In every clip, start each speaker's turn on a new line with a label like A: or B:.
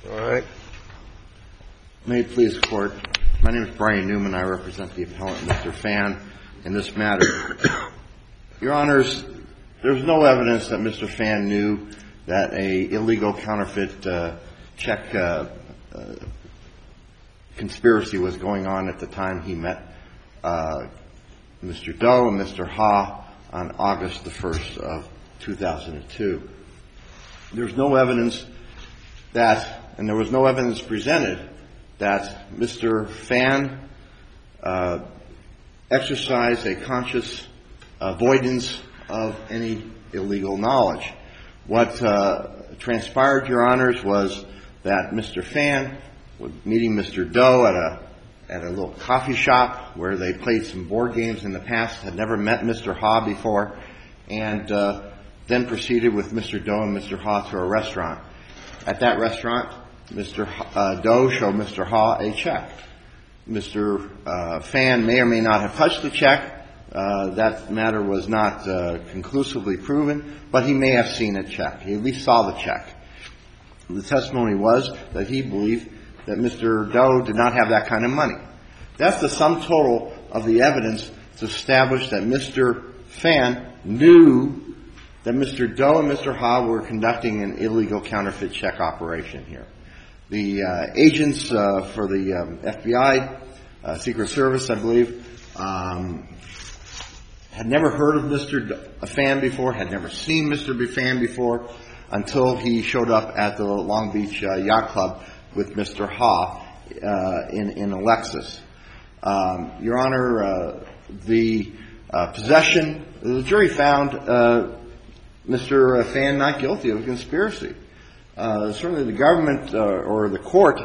A: All right.
B: May it please the Court. My name is Brian Newman. I represent the appellant, Mr. Fan, in this matter. Your Honors, there's no evidence that Mr. Fan knew that a illegal counterfeit check conspiracy was going on at the time he met Mr. Doe and Mr. Ha on August the 1st of 2002. There's no evidence that, and there was no evidence presented, that Mr. Fan exercised a conscious avoidance of any illegal knowledge. What transpired, Your Honors, was that Mr. Fan, meeting Mr. Doe at a little coffee shop where they played some board games in the past, had never met Mr. Ha before, and then proceeded with Mr. Doe and Mr. Ha to a restaurant. At that restaurant, Mr. Doe showed Mr. Ha a check. Mr. Fan may or may not have touched the check. That matter was not conclusively proven, but he may have seen a check. He at least saw the check. The testimony was that he believed that Mr. Doe did not have that kind of money. That's the sum total of the evidence to establish that Mr. Fan knew that Mr. Doe and Mr. Ha were conducting an illegal counterfeit check operation here. The agents for the FBI, Secret Service, I believe, had never heard of Mr. Fan before, had never seen Mr. Fan before, until he showed up at the Long Beach Yacht Club with Mr. Ha in a Lexus. Your Honor, the possession, the jury found Mr. Fan not guilty of a conspiracy. Certainly the government or the court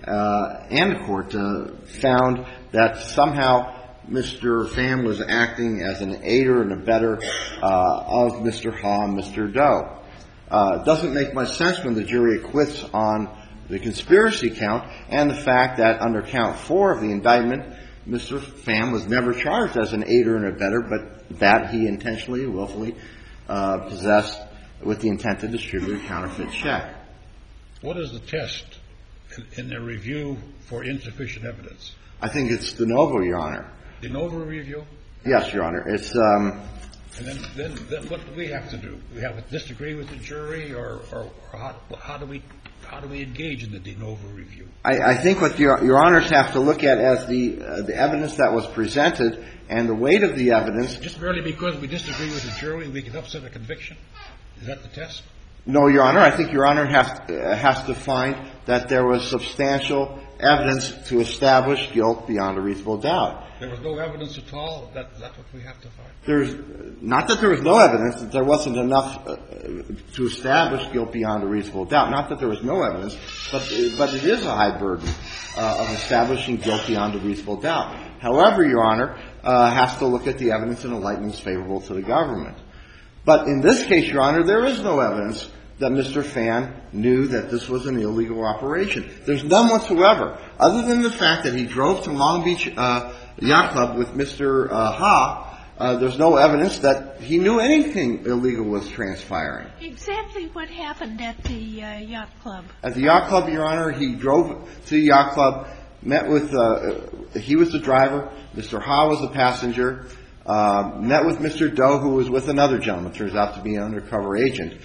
B: found that somehow Mr. Fan was acting as an aider and abettor of Mr. Ha and Mr. Doe. It doesn't make much sense when the jury acquits on the conspiracy count and the fact that under count 4 of the indictment, Mr. Fan was never charged as an aider and abettor, but that he intentionally and willfully possessed with the intent to distribute a counterfeit check.
C: What is the test in the review for insufficient evidence?
B: I think it's de novo, Your Honor.
C: De novo review?
B: Yes, Your Honor. It's
C: And then what do we have to do? We have to disagree with the jury, or how do we engage in the de novo review?
B: I think what Your Honors have to look at as the evidence that was presented and the weight of the evidence.
C: Just merely because we disagree with the jury, we can upset a conviction? Is that the test?
B: No, Your Honor. I think Your Honor has to find that there was substantial evidence to establish guilt beyond a reasonable doubt.
C: There was no evidence at all? That's what we have to find?
B: Not that there was no evidence, that there wasn't enough to establish guilt beyond a reasonable doubt. Not that there was no evidence, but it is a high burden of establishing guilt beyond a reasonable doubt. However, Your Honor has to look at the evidence in a light most favorable to the government. But in this case, Your Honor, there is no evidence that Mr. Fan knew that this was an illegal operation. There's none whatsoever, other than the fact that he drove to Long Beach Yacht Club with Mr. Ha. There's no evidence that he knew anything illegal was transpiring.
D: Exactly what happened at the yacht club? At
B: the yacht club, Your Honor, he drove to the yacht club, met with he was the driver, Mr. Ha was the passenger, met with Mr. Doe, who was with another gentleman, turns out to be an undercover agent.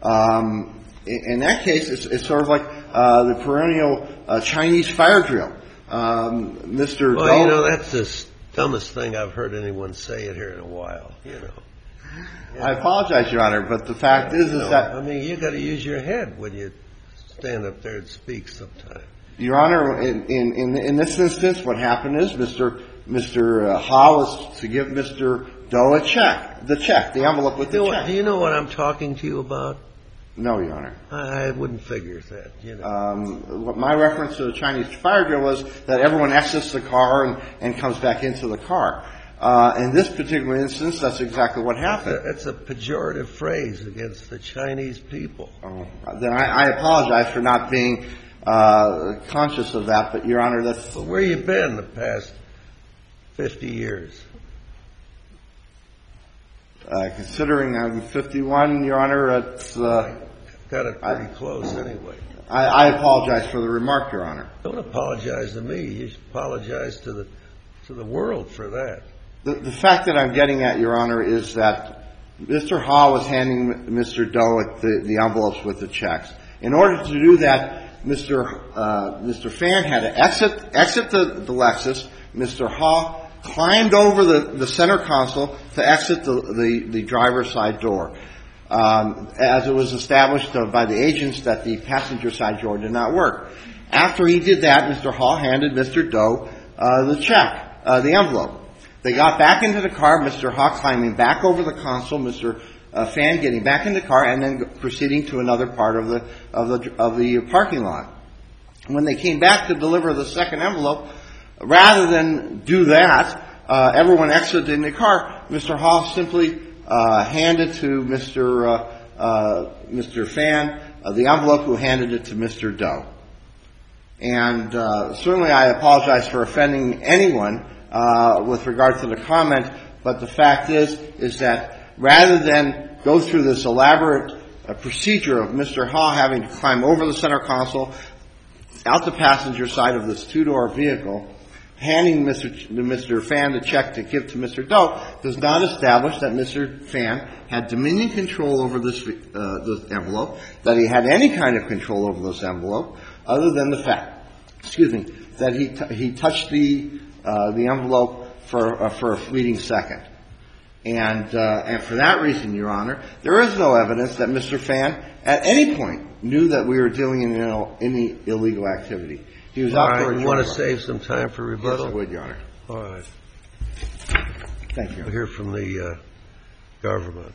B: In that case, it's sort of like the perennial Chinese fire drill. Mr.
A: Well,
B: Doe,
A: you know, that's the dumbest thing I've heard anyone say it here in a while, you know.
B: I apologize, Your Honor, but the fact is that...
A: I mean, you've got to use your head when you stand up there and speak sometimes.
B: Your Honor, in this instance, what happened is Mr. Ha was to give Mr. Doe a check, the envelope with the check.
A: Do you know what I'm talking to you about?
B: No, Your Honor.
A: I wouldn't figure that, you know.
B: My reference to the Chinese fire drill was that everyone exits the car and comes back into the car. In this particular instance, that's exactly what happened.
A: It's a pejorative phrase against the Chinese people.
B: Then I apologize for not being conscious of that, but, Your Honor, that's...
A: Well, where you been the past 50 years?
B: Considering I'm 51, Your Honor, it's...
A: Got it pretty close anyway.
B: I apologize for the remark, Your Honor.
A: Don't apologize to me. You should apologize to the world for that.
B: The fact that I'm getting at, Your Honor, is that Mr. Ha was handing Mr. Doe the envelopes with the checks. In order to do that, Mr. Fan had to exit the Lexus. Mr. Ha climbed over the center console to exit the driver's side door, as it was established by the agents that the passenger side door did not work. After he did that, Mr. Ha handed Mr. Doe the envelope. They got back into the car, Mr. Ha climbing back over the console, Mr. Fan getting back in the car, and then proceeding to another part of the parking lot. When they came back to deliver the second envelope, rather than do that, everyone exited in the car. Mr. Ha simply handed to Mr. Fan the envelope, who handed it to Mr. Doe. And certainly I apologize for offending anyone with regard to the comment, but the fact is that rather than go through this elaborate procedure of Mr. Ha having to climb over the center console, out the passenger side of this two-door vehicle, handing Mr. Fan the check to give to Mr. Doe, does not establish that Mr. Fan had dominion control over this envelope, that he had any kind of control over this envelope, other than the fact, that he touched the envelope for a fleeting second. And for that reason, Your Honor, there is no evidence that Mr. Fan at any point knew that we were dealing in any illegal activity. He was out for a joyride.
A: You want to save some time for rebuttal?
B: Yes, I would, Your Honor.
A: All right.
B: Thank you.
A: We'll hear from the government.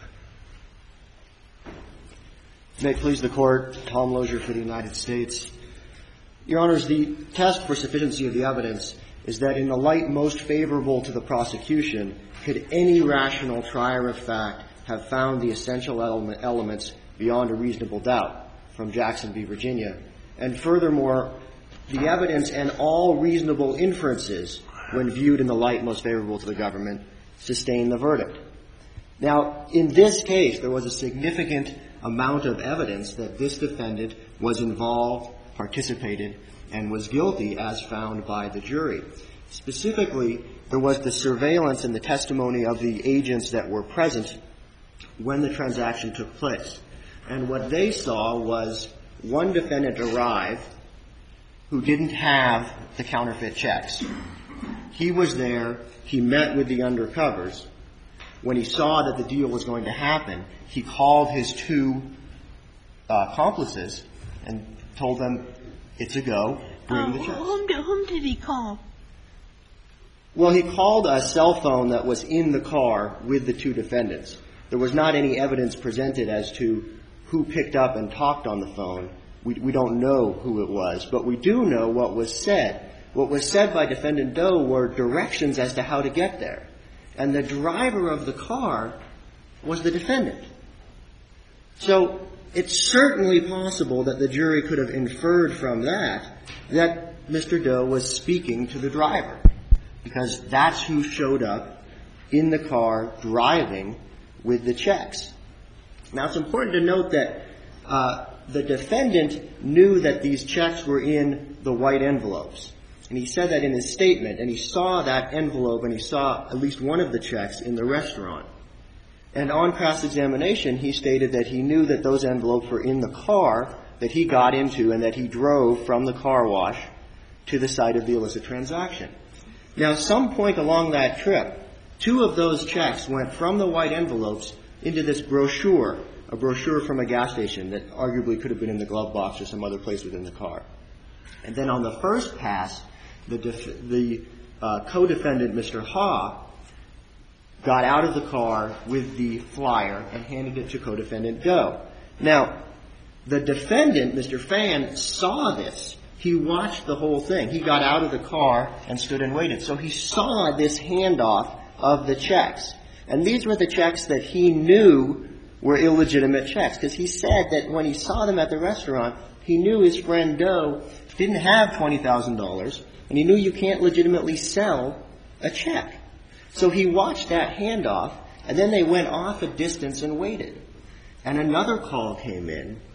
E: May it please the Court, Tom Lozier for the United States. Your Honors, the test for sufficiency of the evidence is that in the light most favorable to the prosecution, could any rational trier of fact have found the essential elements beyond a reasonable doubt from Jackson v. Virginia? And furthermore, the evidence and all reasonable inferences, when viewed in the light most favorable to the government, sustain the verdict. Now, in this case, there was a significant amount of evidence that this defendant was involved, participated, and was guilty as found by the jury. Specifically, there was the surveillance and the testimony of the agents that were present when the transaction took place. And what they saw was one defendant arrive who didn't have the counterfeit checks. He was there. He met with the undercovers. When he saw that the deal was going to happen, he called his two accomplices and told them, it's a go, bring the checks.
D: Whom did he call?
E: Well, he called a cell phone that was in the car with the two defendants. There was not any evidence presented as to who picked up and talked on the phone. We don't know who it was, but we do know what was said. What was said by Defendant Doe were directions as to how to get there. And the driver of the car was the defendant. So it's certainly possible that the jury could have inferred from that Mr. Doe was speaking to the driver, because that's who showed up in the car driving with the checks. Now, it's important to note that the defendant knew that these checks were in the white envelopes. And he said that in his statement, and he saw that envelope and he saw at least one of the checks in the restaurant. And on cross-examination, he stated that he knew that those envelopes were in the car that he got into and that he drove from the car wash to the site of the illicit transaction. Now, some point along that trip, two of those checks went from the white envelopes into this brochure, a brochure from a gas station that arguably could have been in the glove box or some other place within the car. And then on the first pass, the co-defendant, Mr. Ha, got out of the car with the flyer and handed it to co-defendant Doe. Now, the defendant, Mr. Fan, saw this. He watched the whole thing. He got out of the car and stood and waited. So he saw this handoff of the checks. And these were the checks that he knew were illegitimate checks, because he said that when he saw them at the restaurant, he knew his friend Doe didn't have $20,000, and he knew you can't legitimately sell a check. So he watched that handoff, and then they went off a distance and waited. And another call came in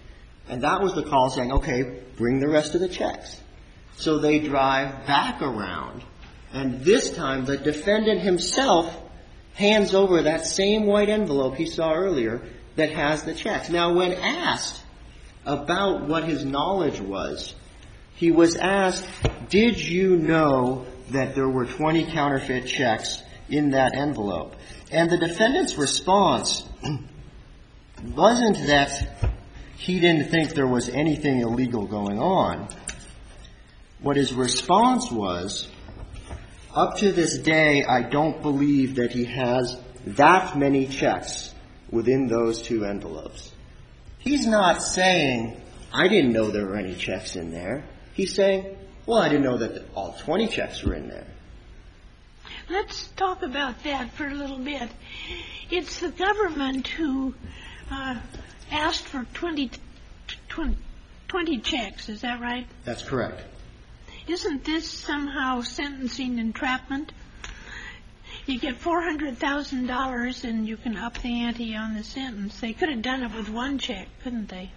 E: And that was the call saying, okay, bring the rest of the checks. So they drive back around. And this time, the defendant himself hands over that same white envelope he saw earlier that has the checks. Now, when asked about what his knowledge was, he was asked, did you know that there were 20 counterfeit checks in that envelope? And the defendant's response wasn't that he didn't think there was anything illegal going on. What his response was, up to this day, I don't believe that he has that many checks within those 2 envelopes. He's not saying, I didn't know there were any checks in there. He's saying, well, I didn't know that all 20 checks were in there.
D: Let's talk about that for a little bit. It's the government who asked for 20 checks, is that right?
E: That's correct.
D: Isn't this somehow sentencing entrapment? You get $400,000 and you can up the ante on the sentence. They could have done it with 1 check, couldn't they?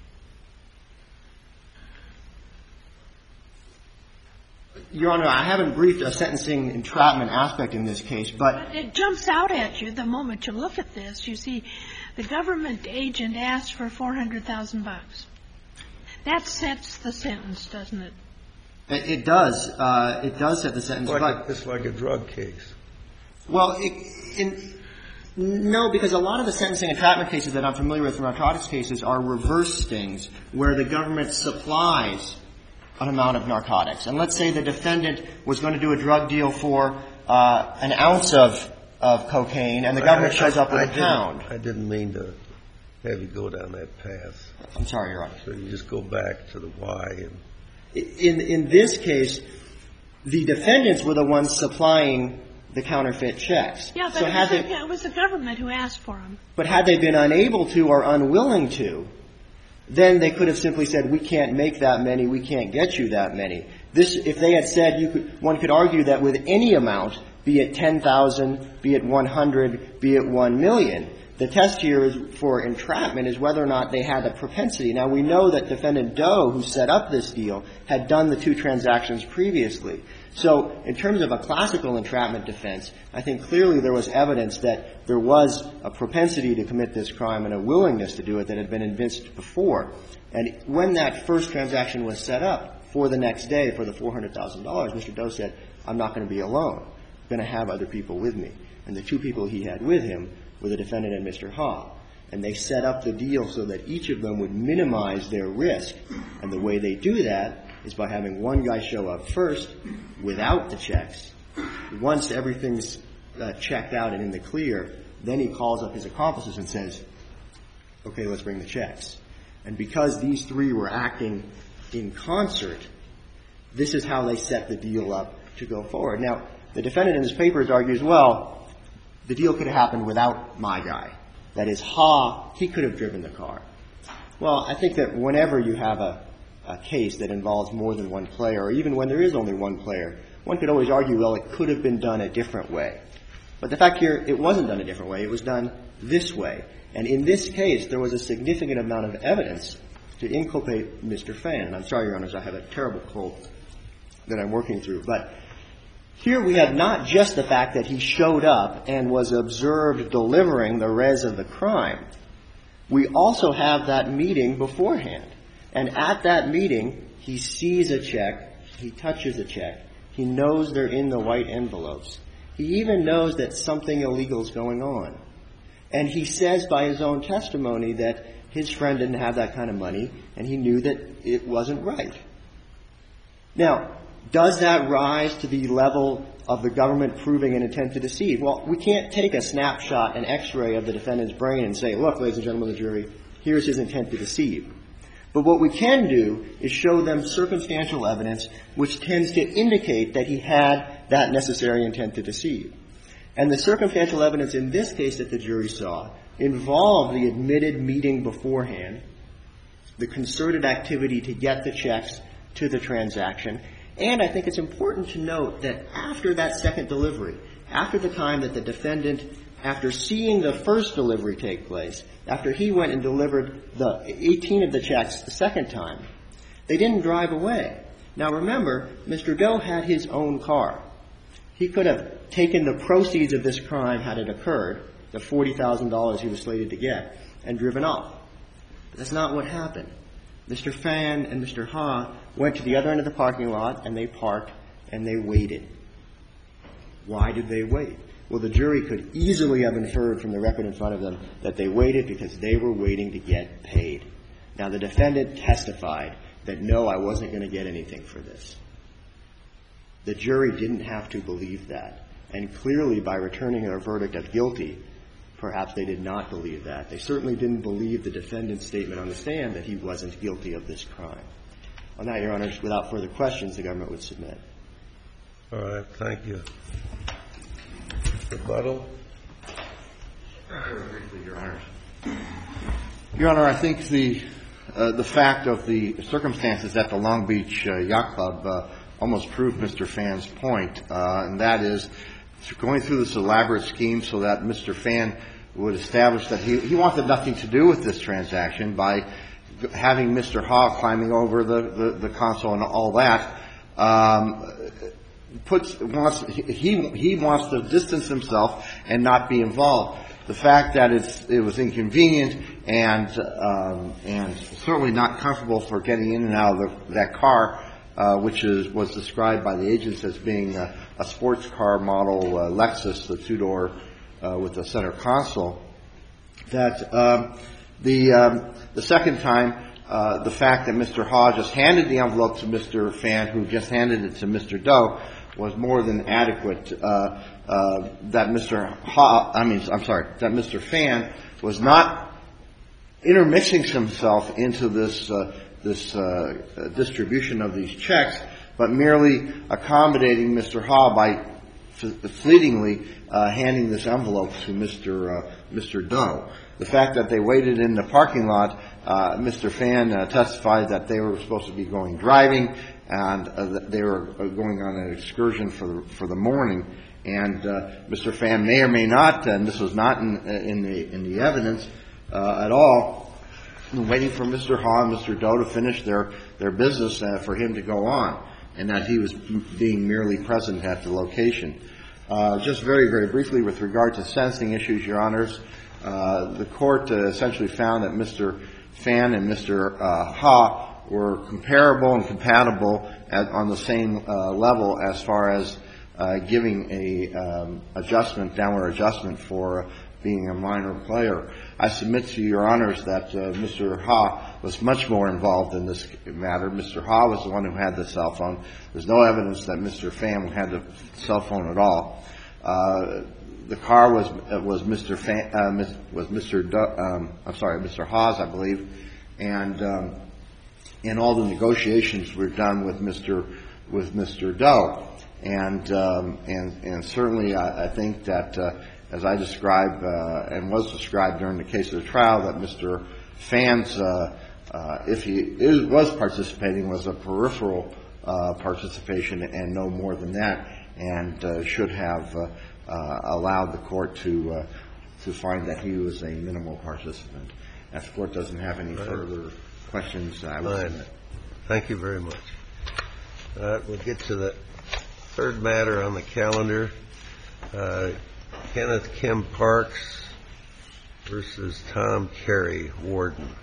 E: Your Honor, I haven't briefed a sentencing entrapment aspect in this case, but
D: It jumps out at you the moment you look at this. You see, the government agent asked for $400,000. That sets the sentence, doesn't it?
E: It does. It does set the sentence.
A: It's like a drug case.
E: Well, no, because a lot of the sentencing entrapment cases that I'm familiar with, narcotics cases, are reverse stings, where the government supplies an amount of narcotics. And let's say the defendant was going to do a drug deal for an ounce of cocaine, and the government shows up with a pound.
A: I didn't mean to have you go down that path.
E: I'm sorry, Your Honor.
A: So you just go back to the why. And
E: in this case, the defendants were the ones supplying the counterfeit checks.
D: Yeah, but
E: so
D: it was the government who asked for them.
E: But had they been unable to or unwilling to, then they could have simply said, we can't make that many, we can't get you that many. If they had said, one could argue that with any amount, be it 10,000, be it 100, be it 1 million, the test here for entrapment is whether or not they had a propensity. Now, we know that Defendant Doe, who set up this deal, had done the 2 transactions previously. So in terms of a classical entrapment defense, I think clearly there was evidence that there was a propensity to commit this crime and a willingness to do it that had been evinced before. And when that first transaction was set up for the next day for the $400,000, Mr. Doe said, I'm not going to be alone. I'm going to have other people with me. And the 2 people he had with him were the defendant and Mr. Ha. And they set up the deal so that each of them would minimize their risk. And the way they do that is by having one guy show up first without the checks. Once everything's checked out and in the clear, then he calls up his accomplices and says, okay, let's bring the checks. And because these 3 were acting in concert, this is how they set the deal up to go forward. Now, the defendant in his papers argues, well, the deal could have happened without my guy. That is, Ha, he could have driven the car. Well, I think that whenever you have a case that involves more than one player, or even when there is only one player, one could always argue, well, it could have been done a different way. But the fact here, it wasn't done a different way. It was done this way. And in this case, there was a significant amount of evidence to inculpate Mr. Fan. And I'm sorry, Your Honors, I have a terrible cold that I'm working through. But here we have not just the fact that he showed up and was observed delivering the res of the crime. We also have that meeting beforehand. And at that meeting, he sees a check, he touches a check, he knows they're in the white envelopes. He even knows that something illegal is going on. And he says by his own testimony that his friend didn't have that kind of money, and he knew that it wasn't right. Now, does that rise to the level of the government proving an intent to deceive? Well, we can't take a snapshot, an X-ray of the defendant's brain and say, look, ladies and gentlemen of the jury, here's his intent to deceive. But what we can do is show them circumstantial evidence which tends to indicate that he had that necessary intent to deceive. And the circumstantial evidence in this case that the jury saw involved the admitted meeting beforehand, the concerted activity to get the checks to the transaction. And I think it's important to note that after that second delivery, after the time that the defendant after seeing the first delivery take place, after he went and delivered the 18 of the checks the second time, they didn't drive away. Now, remember, Mr. Doe had his own car. He could have taken the proceeds of this crime had it occurred, the $40,000 he was slated to get, and driven off. But that's not what happened. Mr. Fan and Mr. Ha went to the other end of the parking lot, and they parked, and they waited. Why did they wait? Well, the jury could easily have inferred from the record in front of them that they waited because they were waiting to get paid. Now, the defendant testified that, no, I wasn't going to get anything for this. The jury didn't have to believe that. And clearly, by returning a verdict of guilty, perhaps they did not believe that. They certainly didn't believe the defendant's statement on the stand that he wasn't guilty of this crime. On that, Your Honors, without further questions, the government would submit.
A: All right. Thank you. Rebuttal.
B: Very briefly, Your Honors. Your Honor, I think the fact of the circumstances at the Long Beach Yacht Club almost proved Mr. Fan's point, and that is going through this elaborate scheme so that Mr. Fan would establish that he wanted nothing to do with this transaction by having Mr. Ha climbing over the console and all that. He wants to distance himself and not be involved. The fact that it was inconvenient and certainly not comfortable for getting in and out of that car, which was described by the agents as being a sports car model Lexus, the two-door with a center console. That the second time, the fact that Mr. Ha just handed the envelope to Mr. Fan, who just handed it to Mr. Doe, was more than adequate. That Mr. Fan was not intermixing himself into this distribution of these checks, but merely accommodating Mr. Ha by fleetingly handing this envelope to Mr. Doe. The fact that they waited in the parking lot, Mr. Fan testified that they were supposed to be going driving, and they were going on an excursion for the morning. And Mr. Fan may or may not, and this was not in the evidence at all, waiting for Mr. Ha and Mr. Doe to finish their business for him to go on, and that he was being merely present at the location. Just very, very briefly, with regard to sentencing issues, Your Honors, the court essentially found that Mr. Fan and Mr. Ha were comparable and compatible on the same level as far as giving a downward adjustment for being a minor player. I submit to Your Honors that Mr. Ha was much more involved in this matter. Mr. Ha was the one who had the cell phone. There's no evidence that Mr. Fan had the cell phone at all. The car was Mr. Ha's, I believe, and all the negotiations were done with Mr. Doe. And certainly I think that, as I described and was described during the case of the trial, that Mr. Fan's, if he was participating, was a peripheral participation and no more than that, and should have allowed the court to find that he was a minimal participant. If the court doesn't have any further questions, I will submit.
A: Thank you very much. We'll get to the third matter on the calendar. Kenneth Kim Parks versus Tom Carey, Warden.